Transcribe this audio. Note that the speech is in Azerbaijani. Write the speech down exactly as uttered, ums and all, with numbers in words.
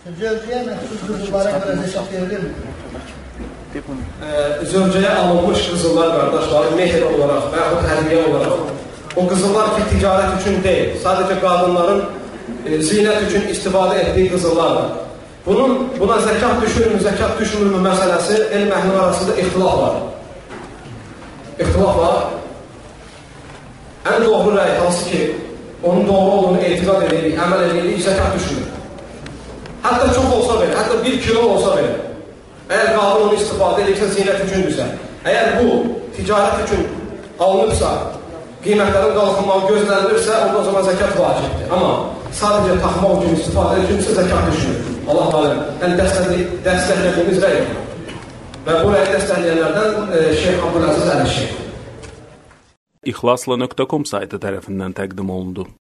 Zövcəyə məxsus qızıllara görə zəkat verilirmi? Zövcəyə alınmış qızıllar, qardaşlar, mehr olaraq və yaxud hədiyyə olaraq, o qızıllar ki, ticarət üçün deyil, sadəcə qadınların e, zinət üçün istifadə etdiyi qızıllardır. Bunun, buna zəkat düşürmü, zəkat düşmürmü məsələsi elm əhli arasında ixtilaf var. İxtilaf var. Ən doğru rəy hansı ki, onun doğru olduğunu etiqad edirik, əməl edirik, zəkat düşmür. Hətta çox olsa belə, hətta bir kilo olsa belə, əgər qadın onu istifadə edirsə, zinət üçündürsə, əgər bu ticarət üçün alınıbsa, qiymətlərin qalxınmağı gözlənilirsə, ondan zaman zəkat vacibdir. Amma sadəcə taxmaq üçün istifadə edilirsə, zəkat düşmür. Allah aləm, yəni dəstəklədiyimiz rəy yoxdur. Və bu rəyi dəstəkləyənlərdən e, Şeyx Abdüləziz Əli Şeyx. İxlasla nöqtə com saytı tərəfindən təqdim olundu.